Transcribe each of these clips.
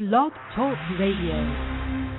Blog Talk Radio.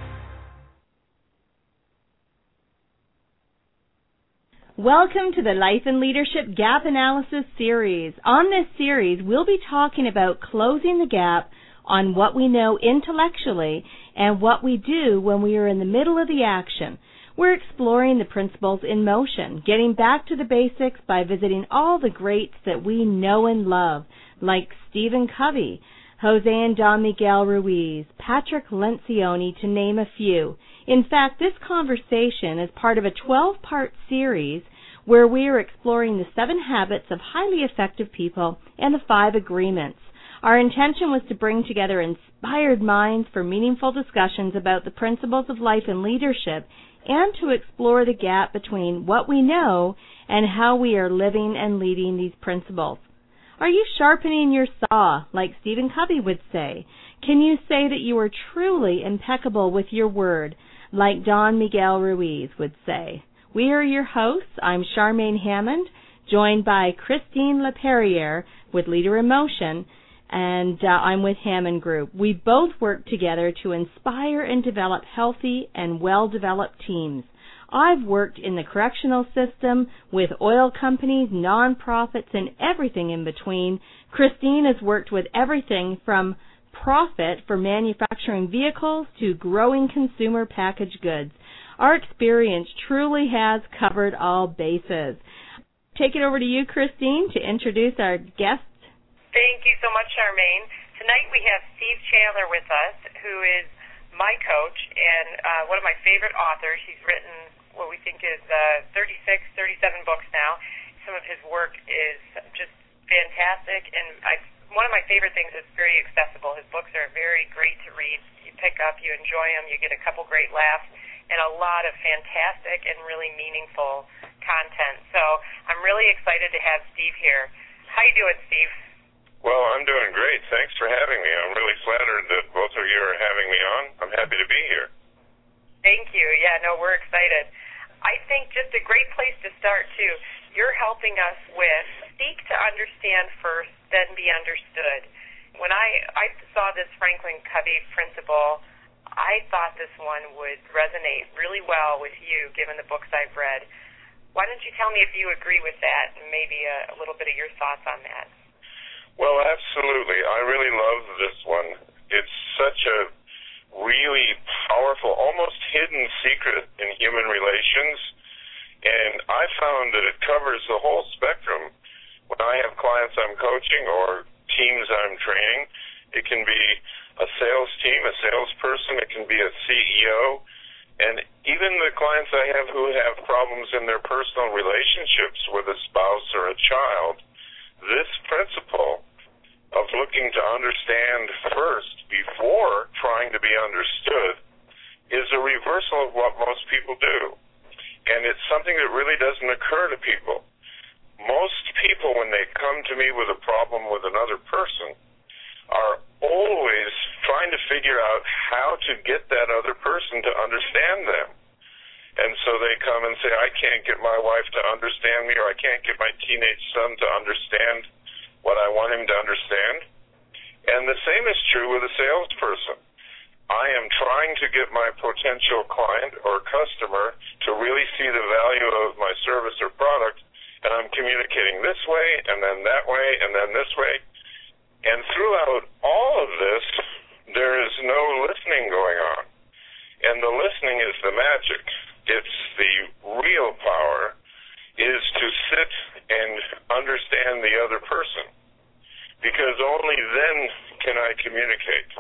Welcome to the Life and Leadership Gap Analysis Series. On this series, we'll be talking about closing the gap on what we know intellectually and what we do when we are in the middle of the action. We're exploring the principles in motion, getting back to the basics by visiting all the greats that we know and love, like Stephen Covey, Jose and Don Miguel Ruiz, Patrick Lencioni, to name a few. In fact, this conversation is part of a 12-part series where we are exploring the 7 habits of highly effective people and the 5 agreements. Our intention was to bring together inspired minds for meaningful discussions about the principles of life and leadership and to explore the gap between what we know and how we are living and leading these principles. Are you sharpening your saw, like Stephen Covey would say? Can you say that you are truly impeccable with your word, like Don Miguel Ruiz would say? We are your hosts. I'm Charmaine Hammond, joined by Christine LePerriere with Leader in Motion, and I'm with Hammond Group. We both work together to inspire and develop healthy and well-developed teams. I've worked in the correctional system, with oil companies, nonprofits, and everything in between. Christine has worked with everything from profit for manufacturing vehicles to growing consumer packaged goods. Our experience truly has covered all bases. Take it over to you, Christine, to introduce our guests. Thank you so much, Charmaine. Tonight we have Steve Chandler with us, who is my coach and one of my favorite authors. He's written what we think is 37 books now. Some of his work is just fantastic, and one of my favorite things is very accessible. His books are very great to read. You pick up, you enjoy them, you get a couple great laughs, and a lot of fantastic and really meaningful content. So I'm really excited to have Steve here. How you doing, Steve? Well, I'm doing great. Thanks for having me. I'm really flattered that both of you are having me on. I'm happy to be here. Thank you. Yeah, no, we're excited. I think just a great place to start, too. You're helping us with seek to understand first, then be understood. When I saw this Franklin Covey principle, I thought this one would resonate really well with you, given the books I've read. Why don't you tell me if you agree with that and maybe a little bit of your thoughts on that? Well, absolutely. I really love this one. It's such a really powerful, almost hidden secret in human relations, and I found that it covers the whole spectrum. When I have clients I'm coaching or teams I'm training, it can be a sales team, a salesperson, it can be a CEO, and even the clients I have who have problems in their personal relationships with a spouse or a child, this principle of looking to understand first before trying to be understood is a reversal of what most people do. And it's something that really doesn't occur to people. Most people, when they come to me with a problem with another person, are always trying to figure out how to get that other person to understand them. And so they come and say, I can't get my wife to understand me, or I can't get my teenage son to understand what I want him to understand. And the same is true with a salesperson. I am trying to get my potential client or customer to really see the value of my service or product, and I'm communicating this way, and then that way, and then this way. And throughout all of this, there is no listening going on. And the listening is the magic. It's the real power is to sit and understand the other person, because only then can I communicate.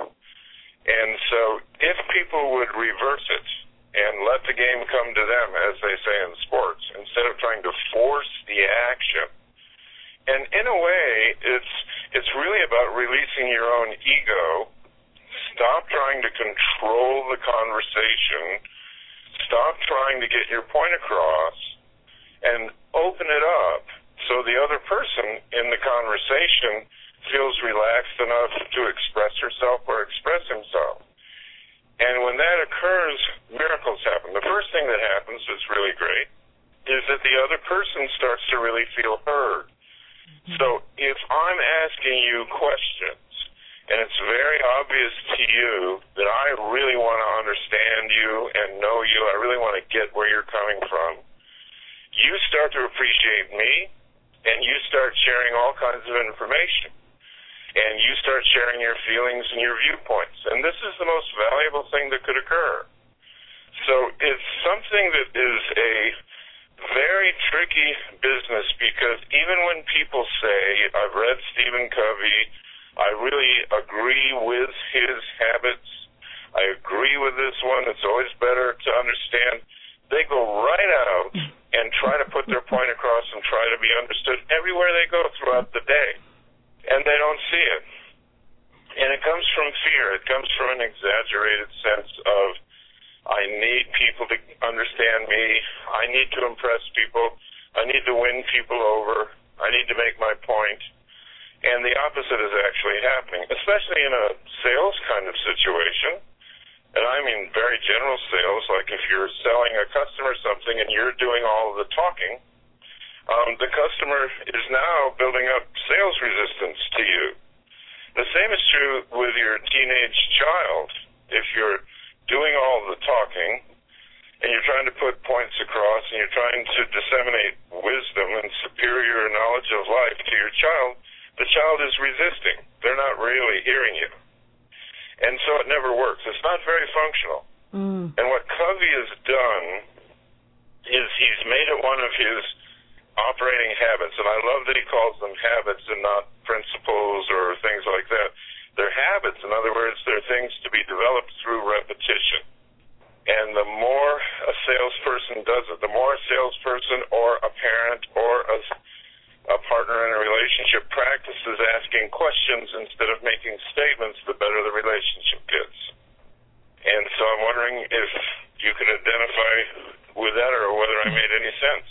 And so if people would reverse it and let the game come to them, as they say in sports, instead of trying to force the action. And in a way, it's really about releasing your own ego. Stop trying to control the conversation. Stop trying to get your point across, and open it up so the other person in the conversation feels relaxed enough to express herself or express himself. And when that occurs, miracles happen. The first thing that happens that's really great is that the other person starts to really feel heard. So if I'm asking you questions and it's very obvious to you that I really want to understand you and know you, I really want to get where you're coming from, you start to appreciate me, and you start sharing all kinds of information. And you start sharing your feelings and your viewpoints. And this is the most valuable thing that could occur. So it's something that is a very tricky business, because even when people say, I've read Stephen Covey, I really agree with his habits, I agree with this one, it's always better to understand, they go right out and try to put their point across and try to be understood everywhere they go throughout the day. And they don't see it. And it comes from fear. It comes from an exaggerated sense of, I need people to understand me. I need to impress people. I need to win people over. I need to make my point. And the opposite is actually happening, especially in a sales kind of situation. And I mean very general sales, like if you're selling a customer something and you're doing all of the talking, the customer is now building up sales resistance to you. The same is true with your teenage child. If you're doing all the talking and you're trying to put points across and you're trying to disseminate wisdom and superior knowledge of life to your child, the child is resisting. They're not really hearing you. And so it never works. It's not very functional. And what Covey has done is he's made it one of his operating habits, and I love that he calls them habits and not principles or things like that. They're habits. In other words, they're things to be developed through repetition. And the more a salesperson does it, the more a salesperson or a parent or a partner in a relationship practices asking questions instead of making statements, the better the relationship gets. And so I'm wondering if you could identify with that or whether I made any sense.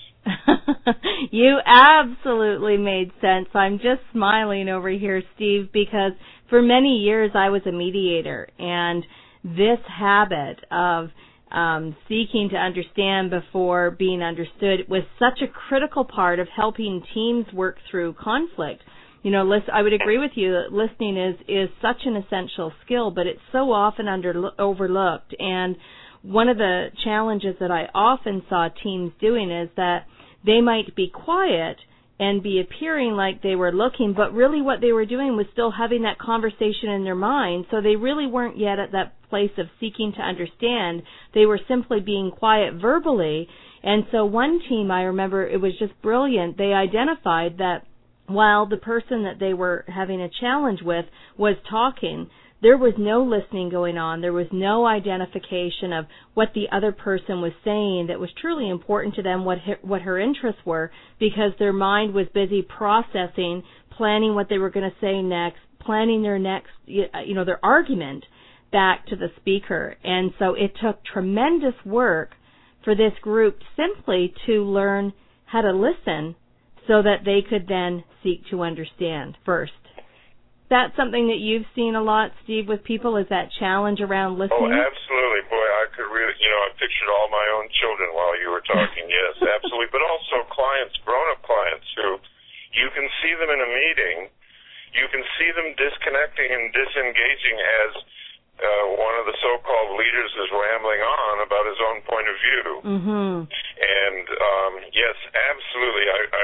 You absolutely made sense. I'm just smiling over here, Steve, because for many years I was a mediator, and this habit of seeking to understand before being understood was such a critical part of helping teams work through conflict. You know, I would agree with you that listening is such an essential skill, but it's so often overlooked. And one of the challenges that I often saw teams doing is that they might be quiet and be appearing like they were looking, but really what they were doing was still having that conversation in their mind. So they really weren't yet at that place of seeking to understand. They were simply being quiet verbally. And so one team, I remember, it was just brilliant. They identified that while the person that they were having a challenge with was talking, there was no listening going on. There was no identification of what the other person was saying that was truly important to them, what her interests were, because their mind was busy processing, planning what they were going to say next, planning their next, their argument back to the speaker. And so it took tremendous work for this group simply to learn how to listen so that they could then seek to understand first. That's something that you've seen a lot, Steve, with people, is that challenge around listening? Oh, absolutely. Boy, I could really, I pictured all my own children while you were talking. Yes, absolutely. But also clients, grown-up clients who you can see them in a meeting, you can see them disconnecting and disengaging as one of the so-called leaders is rambling on about his own point of view. Mm-hmm. And yes, absolutely. I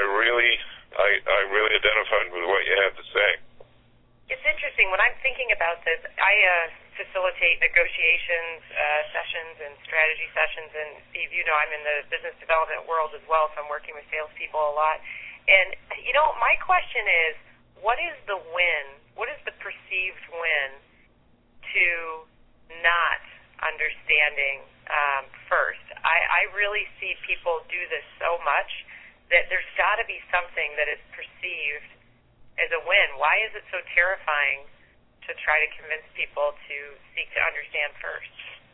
really identified with what you had to say. It's interesting. When I'm thinking about this, I facilitate negotiations sessions and strategy sessions. And, Steve, I'm in the business development world as well, so I'm working with salespeople a lot. And, my question is, what is the win? What is the perceived win to not understanding first? I really see people do this so much that there's got to be something that is perceived as a win. Why is it so terrifying to try to convince people to seek to understand first?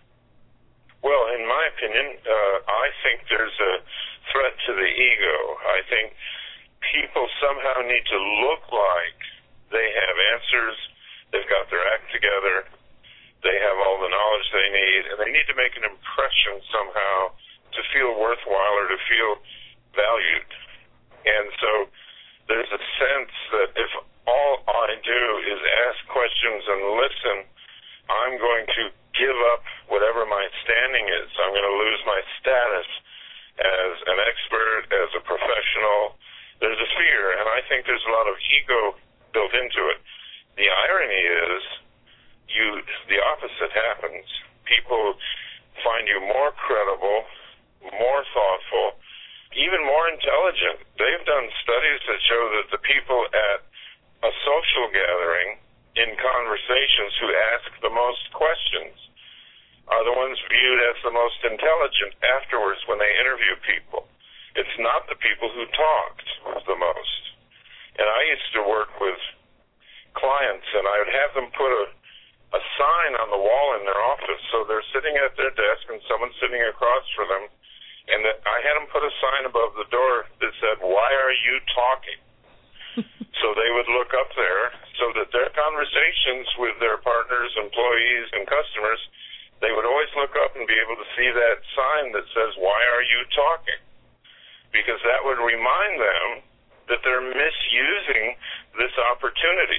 Well, in my opinion, I think there's a threat to the ego. I think people somehow need to look like they have answers, they've got their act together, they have all the knowledge they need, and they need to make an impression somehow to feel worthwhile or to feel valued. And so there's a sense that if all I do is ask questions and listen, I'm going to give up whatever my standing is. I'm going to lose my status as an expert, as a professional. There's a fear, and I think there's a lot of ego built into it. The irony is the opposite happens. People find you more credible, more thoughtful, even more intelligent. They've done studies that show that the people at a social gathering in conversations who ask the most questions are the ones viewed as the most intelligent afterwards when they interview people. It's not the people who talked the most. And I used to work with clients, and I would have them put a sign on the wall in their office. So they're sitting at their desk and someone's sitting across from them, and I had them put a sign above the door that said, "Why are you talking?" So they would look up there so that their conversations with their partners, employees, and customers, they would always look up and be able to see that sign that says, "Why are you talking?" Because that would remind them that they're misusing this opportunity.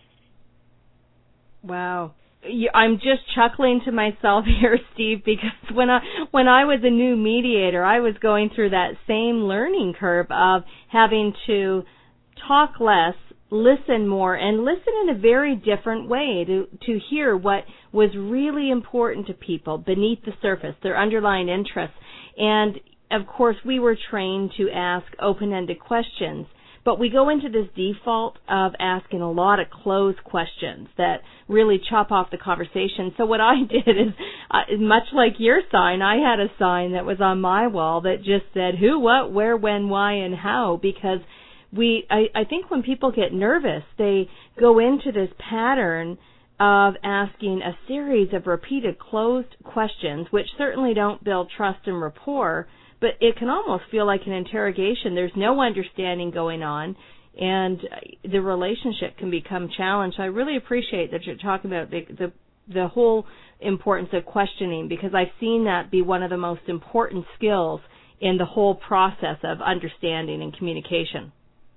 Wow. I'm just chuckling to myself here, Steve, because when I was a new mediator, I was going through that same learning curve of having to talk less, listen more, and listen in a very different way to hear what was really important to people beneath the surface, their underlying interests. And, of course, we were trained to ask open-ended questions. But we go into this default of asking a lot of closed questions that really chop off the conversation. So what I did is, much like your sign, I had a sign that was on my wall that just said who, what, where, when, why, and how, because I think when people get nervous, they go into this pattern of asking a series of repeated closed questions, which certainly don't build trust and rapport, but it can almost feel like an interrogation. There's no understanding going on, and the relationship can become challenged. I really appreciate that you're talking about the whole importance of questioning, because I've seen that be one of the most important skills in the whole process of understanding and communication.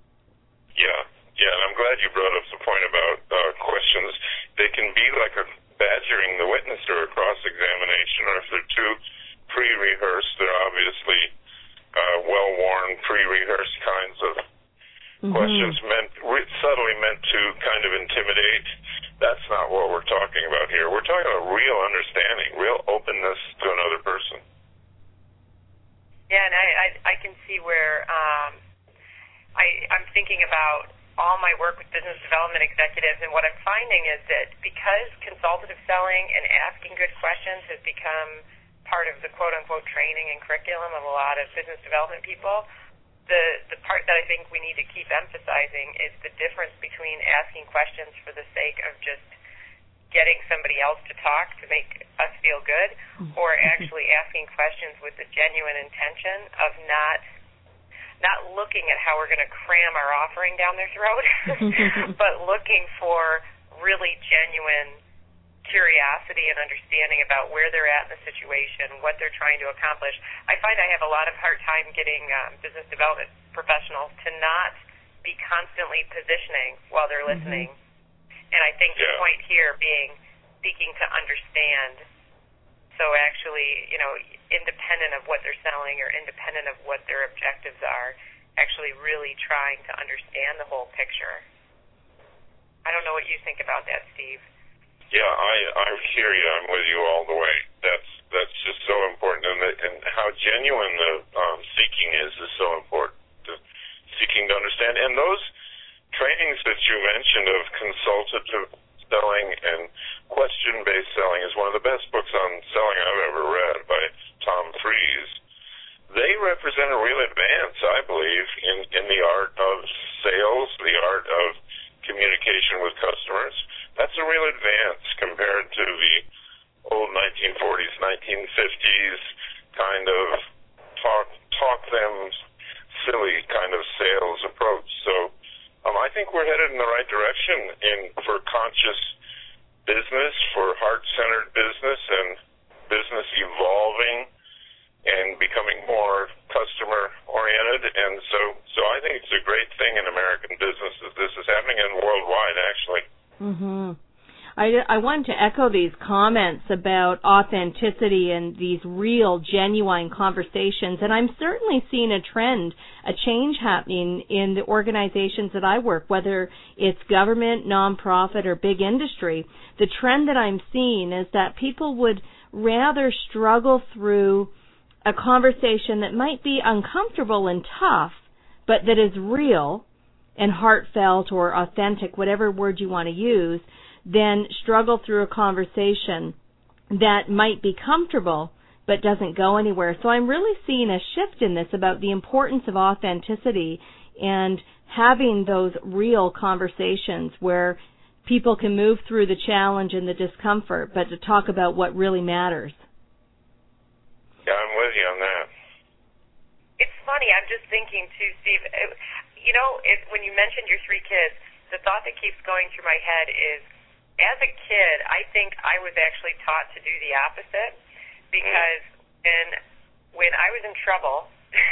Yeah, and I'm glad you brought up the point about questions. They can be like a badgering the witness or a cross-examination, or if they're too pre-rehearsed, they're obviously well-worn, pre-rehearsed kinds of questions subtly meant to kind of intimidate. That's not what we're talking about here. We're talking about real understanding, real openness to another person. Yeah, and I can see where I'm thinking about all my work with business development executives, and what I'm finding is that because consultative selling and asking good questions has become part of the quote-unquote training and curriculum of a lot of business development people, the part that I think we need to keep emphasizing is the difference between asking questions for the sake of just getting somebody else to talk to make us feel good, or actually asking questions with the genuine intention of not looking at how we're going to cram our offering down their throat, but looking for really genuine curiosity and understanding about where they're at in the situation, what they're trying to accomplish. I find I have a lot of hard time getting business development professionals to not be constantly positioning while they're listening. And I think the point here being seeking to understand. So actually, independent of what they're selling or independent of what their objectives are, actually really trying to understand the whole picture. I don't know what you think about that, Steve. Yeah, I hear you. I'm with you all the way. That's just so important, and how genuine the seeking is so important. Seeking to understand, and those trainings that you mentioned of consultative selling and question-based selling is one of the best books on selling I've ever read by Tom Fries. They represent a real advance, I believe, in the art of sales, the art of communication with customers. That's a real advance compared to the old 1940s, 1950s kind of talk them silly kind of sales approach. So I think we're headed in the right direction for conscious business, for heart-centered business, and business evolving and becoming more customer-oriented. And so I think it's a great thing in American business that this is happening, and worldwide. I wanted to echo these comments about authenticity and these real, genuine conversations. And I'm certainly seeing a trend, a change happening in the organizations that I work, whether it's government, nonprofit, or big industry. The trend that I'm seeing is that people would rather struggle through a conversation that might be uncomfortable and tough, but that is real and heartfelt or authentic, whatever word you want to use, than struggle through a conversation that might be comfortable but doesn't go anywhere. So I'm really seeing a shift in this about the importance of authenticity and having those real conversations where people can move through the challenge and the discomfort, but to talk about what really matters. Yeah, I'm with you on that. It's funny, I'm just thinking too, Steve, when you mentioned your 3 kids, the thought that keeps going through my head is, as a kid, I think I was actually taught to do the opposite, because when I was in trouble,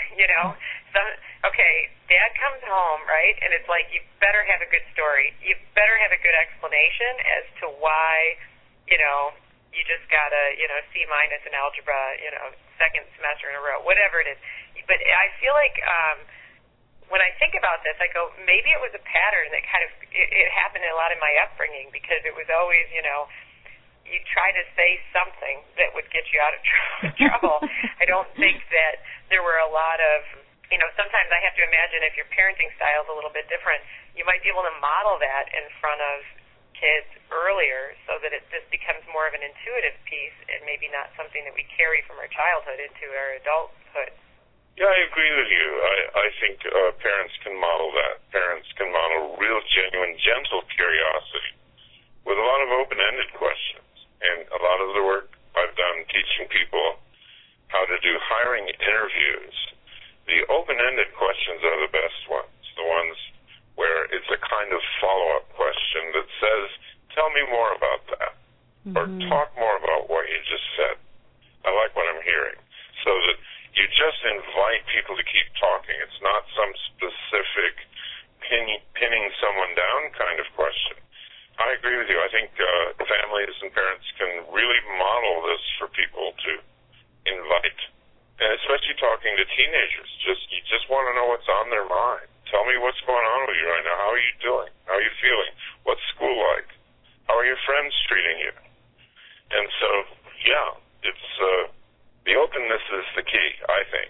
Dad comes home, right, and it's like, you better have a good story. You better have a good explanation as to why, you just got a, C- in algebra, second semester in a row, whatever it is. But I feel like when I think about this, I go, maybe it was a pattern that kind of, it happened a lot in my upbringing, because it was always, you try to say something that would get you out of trouble. I don't think that there were a lot of, sometimes I have to imagine if your parenting style is a little bit different, you might be able to model that in front of kids earlier so that it just becomes more of an intuitive piece and maybe not something that we carry from our childhood into our adulthood. Yeah, I agree with you. I think parents can model that. Parents can model real, genuine, gentle curiosity with a lot of open-ended questions. And a lot of the work I've done teaching people how to do hiring interviews, the open-ended questions are the best ones, the ones where it's a kind of follow-up question that says, tell me more about that, or talk more about what you just said. I like what I'm hearing. So that you just invite people to keep talking. It's not some specific pinning someone down kind of question. I agree with you. I think families and parents can really model this for people to invite, and especially talking to teenagers. You just want to know what's on their mind. Tell me what's going on with you right now. How are you doing? How are you feeling? What's school like? How are your friends treating you? And so, yeah, it's the openness is the key, I think.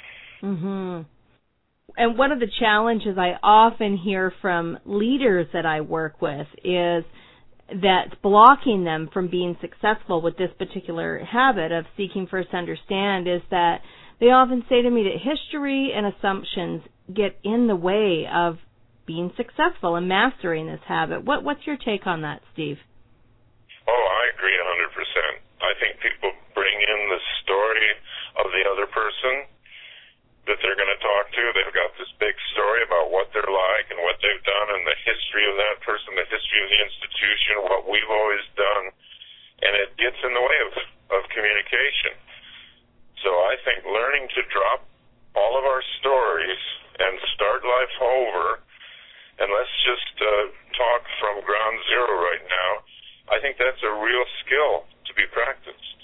And one of the challenges I often hear from leaders that I work with is that's blocking them from being successful with this particular habit of seeking first to understand is that they often say to me that history and assumptions get in the way of being successful and mastering this habit. What's your take on that, Steve? Oh, I agree 100%. I think people bring in the story of the other person that they're going to talk to. They've got this big story about what they're like and what they've done and the history of that person, the history of the institution, what we've always done, and it gets in the way of communication. So I think learning to drop all of our stories and start life over, and let's just talk from ground zero right now, I think that's a real skill to be practiced.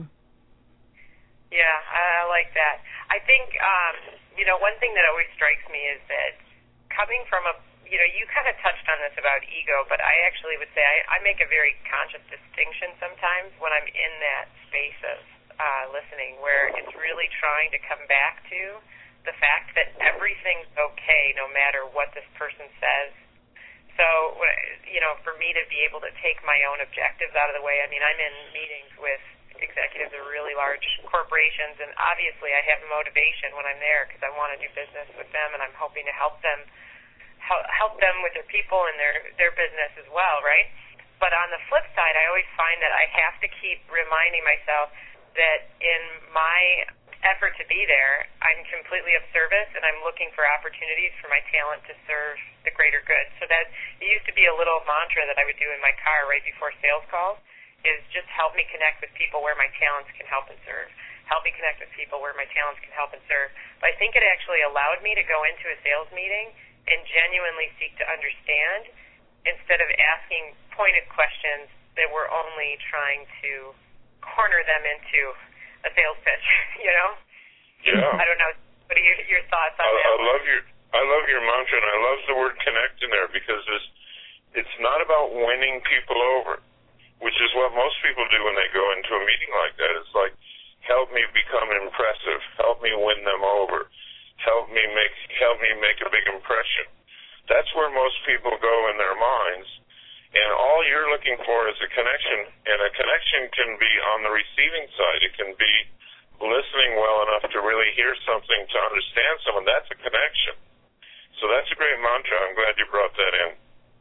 Yeah, I like that. I think, one thing that always strikes me is that coming from you kind of touched on this about ego, but I actually would say I make a very conscious distinction sometimes when I'm in that space of listening, where it's really trying to come back to the fact that everything's okay no matter what this person says. So, for me to be able to take my own objectives out of the way, I mean, I'm in meetings with executives of really large corporations, and obviously I have motivation when I'm there because I want to do business with them, and I'm hoping to help them with their people and their business as well, right? But on the flip side, I always find that I have to keep reminding myself that in my effort to be there, I'm completely of service, and I'm looking for opportunities for my talent to serve the greater good. So that it used to be a little mantra that I would do in my car right before sales calls, is just help me connect with people where my talents can help and serve. Help me connect with people where my talents can help and serve. But I think it actually allowed me to go into a sales meeting and genuinely seek to understand instead of asking pointed questions that we're only trying to corner them into a sales pitch, you know? Yeah. I don't know. What are your thoughts on that? I love your mantra, and I love the word connect in there, because it's not about winning people over, which is what most people do when they go into a meeting like that. It's like, help me become impressive, help me win them over, help me make a big impression. That's where most people go in their minds, and all you're looking for is a connection, and a connection can be on the receiving side. It can be listening well enough to really hear something, to understand someone. That's a connection. So that's a great mantra. I'm glad you brought that in.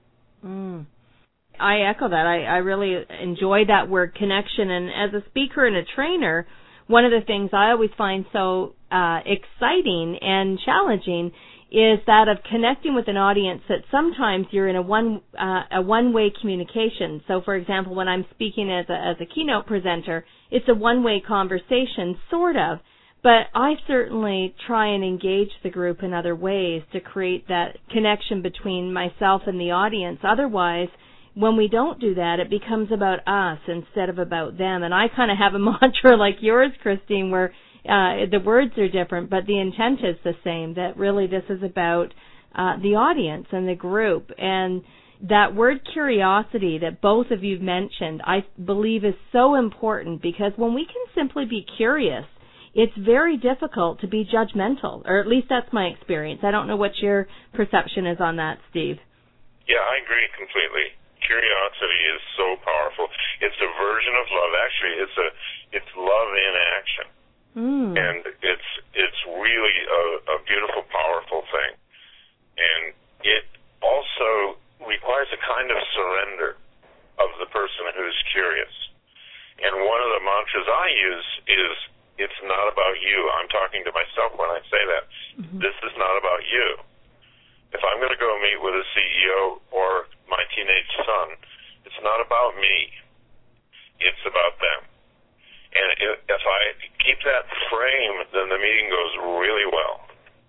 I echo that. I really enjoy that word connection, and as a speaker and a trainer, one of the things I always find so exciting and challenging is that of connecting with an audience that sometimes you're in a one-way communication. So, for example, when I'm speaking as a keynote presenter, it's a one-way conversation, sort of, but I certainly try and engage the group in other ways to create that connection between myself and the audience. Otherwise, when we don't do that, it becomes about us instead of about them. And I kind of have a mantra like yours, Christine, where the words are different, but the intent is the same, that really this is about the audience and the group. And that word curiosity that both of you mentioned, I believe is so important, because when we can simply be curious, it's very difficult to be judgmental, or at least that's my experience. I don't know what your perception is on that, Steve. Yeah, I agree completely. Curiosity is so powerful. It's a version of love. Actually, it's love in action. And it's really a beautiful, powerful thing. And it also requires a kind of surrender of the person who's curious. And one of the mantras I use is, it's not about you. I'm talking to myself when I say that. This is not about you. If I'm going to go meet with a CEO or my teenage son, it's not about me. It's about them. And if I keep that frame, then the meeting goes really well.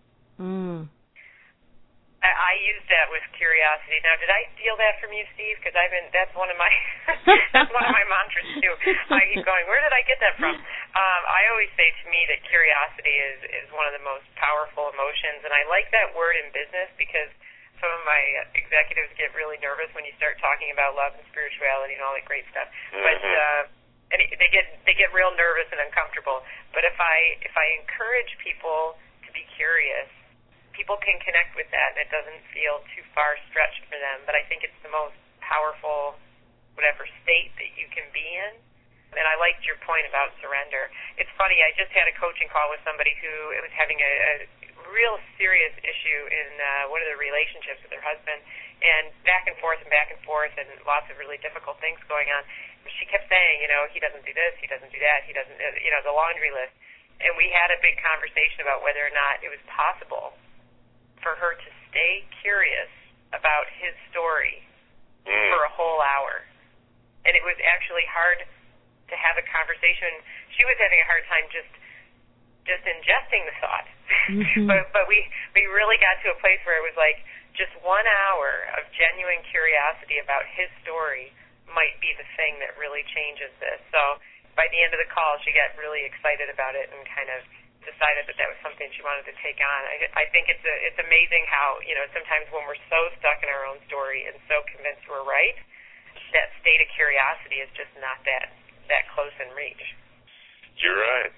I use that with curiosity. Now, did I steal that from you, Steve? Because that's one of my that's one of my mantras too. I keep going, where did I get that from? I always say to me that curiosity is one of the most powerful emotions, and I like that word in business because some of my executives get really nervous when you start talking about love and spirituality and all that great stuff. But and they get real nervous and uncomfortable. But if I encourage people to be curious, people can connect with that, and it doesn't feel too far stretched for them. But I think it's the most powerful, whatever state that you can be in. And I liked your point about surrender. It's funny, I just had a coaching call with somebody who was having a real serious issue in one of the relationships with her husband, and back and forth and lots of really difficult things going on. She kept saying, he doesn't do this, he doesn't do that, he doesn't, the laundry list. And we had a big conversation about whether or not it was possible for her to stay curious about his story for a whole hour. And it was actually hard to have a conversation. She was having a hard time just ingesting the thought. But we really got to a place where it was like just 1 hour of genuine curiosity about his story might be the thing that really changes this. So by the end of the call, she got really excited about it and kind of decided that was something she wanted to take on. I think it's amazing how, sometimes when we're so stuck in our own story and so convinced we're right, that state of curiosity is just not that close in reach. You're right.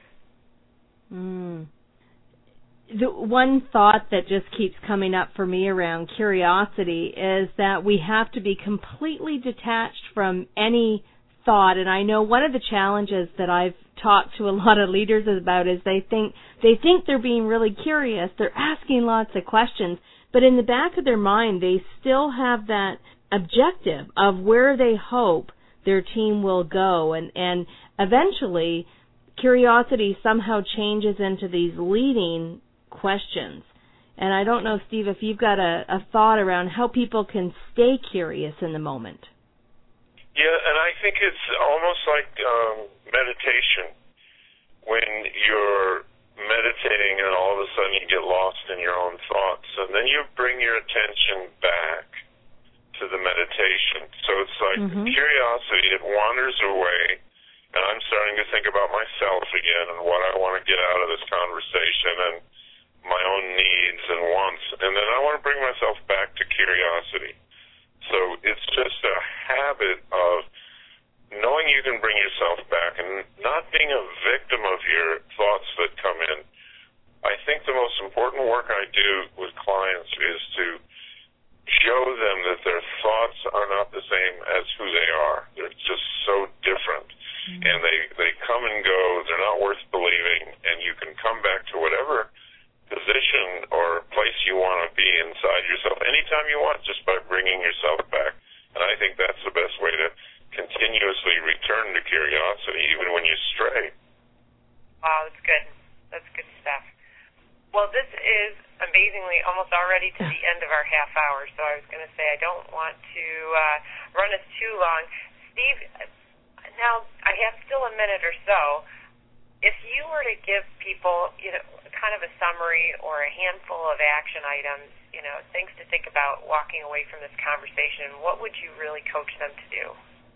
The one thought that just keeps coming up for me around curiosity is that we have to be completely detached from any thought. And I know one of the challenges that I've talked to a lot of leaders about is they think they're being really curious, they're asking lots of questions, but in the back of their mind they still have that objective of where they hope their team will go, and eventually curiosity somehow changes into these leading questions. And I don't know, Steve, if you've got a thought around how people can stay curious in the moment. Yeah, and I think it's almost like meditation. When you're meditating and all of a sudden you get lost in your own thoughts, and then you bring your attention back to to the meditation. So it's like curiosity, it wanders away, and I'm starting to think about myself again and what I want to get out of this conversation and my own needs and wants. And then I want to bring myself back to curiosity. So it's just a habit of knowing you can bring yourself back and not being a victim of your thoughts that come in. I think the most important work I do with clients is to show them that their thoughts are not the same as who they are. They're just so different. And they come and go. They're not worth believing. And you can come back to whatever position or place you want to be inside yourself anytime you want, just by bringing yourself back. And I think that's the best way to continuously return to curiosity, even when you stray. Wow, that's good. That's good stuff. Well, this is amazingly almost already to the end of our half hour, so I was going to say I don't want to run us too long. Steve, now I have still a minute or so. If you were to give people, kind of a summary or a handful of action items, things to think about walking away from this conversation, what would you really coach them to do?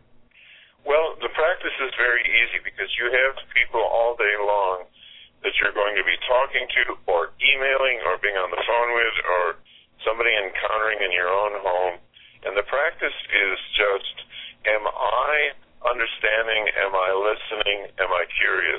Well, the practice is very easy because you have people all day long that you're going to be talking to or emailing or being on the phone with or somebody encountering in your own home. And the practice is just, am I understanding? Am I listening? Am I curious?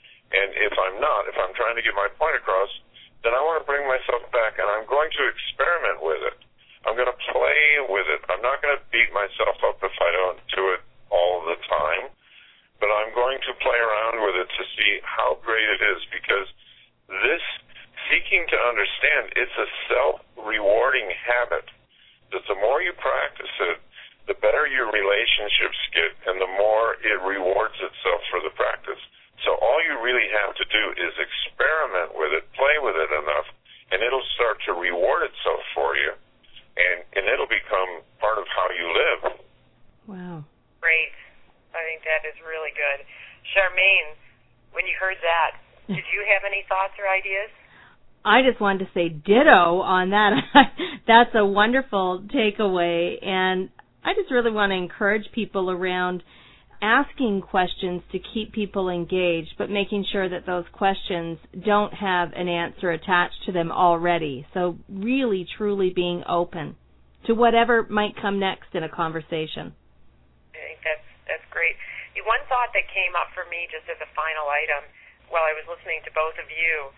And if I'm not, if I'm trying to get my point across, then I want to bring myself back and I'm going to experiment with it. I'm going to play with it. I'm not going to beat myself up if I don't do it all the time. But I'm going to play around with it to see how great it is, because this seeking to understand, it's a self-rewarding habit. That the more you practice it, the better your relationships get and the more it rewards itself for the practice. So all you really have to do is experiment with it, play with it enough, and it'll start to reward itself for you, and it'll become part of how you live. Wow. Great. I think that is really good. Charmaine, when you heard that, did you have any thoughts or ideas? I just wanted to say ditto on that. That's a wonderful takeaway, and I just really want to encourage people around asking questions to keep people engaged, but making sure that those questions don't have an answer attached to them already. So really, truly being open to whatever might come next in a conversation. I think that's great. One thought that came up for me just as a final item while I was listening to both of you,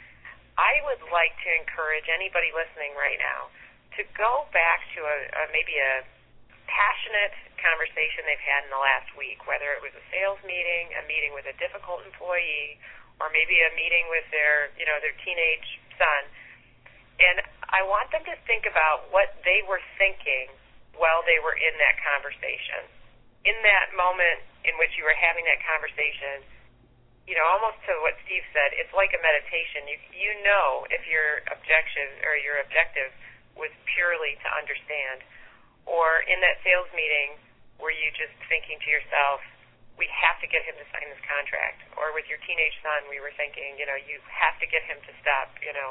I would like to encourage anybody listening right now to go back to maybe a passionate conversation they've had in the last week, whether it was a sales meeting, a meeting with a difficult employee, or maybe a meeting with their teenage son. And I want them to think about what they were thinking while they were in that conversation. In that moment in which you were having that conversation, almost to what Steve said, it's like a meditation. You know if your objective was purely to understand. Or in that sales meeting, were you just thinking to yourself, we have to get him to sign this contract? Or with your teenage son, we were thinking, you have to get him to stop,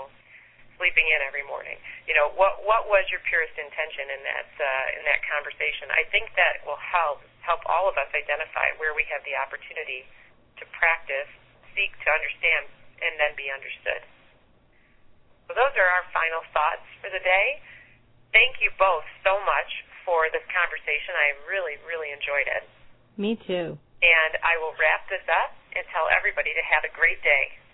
sleeping in every morning. What was your purest intention in that conversation? I think that will help all of us identify where we have the opportunity to practice, seek to understand, and then be understood. So those are our final thoughts for the day. Thank you both so much for this conversation. I really, really enjoyed it. Me too. And I will wrap this up and tell everybody to have a great day.